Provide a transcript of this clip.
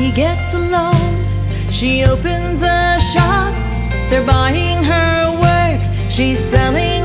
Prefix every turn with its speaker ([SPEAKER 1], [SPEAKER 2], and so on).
[SPEAKER 1] she gets a loan. She opens a shop, they're buying her work, she's selling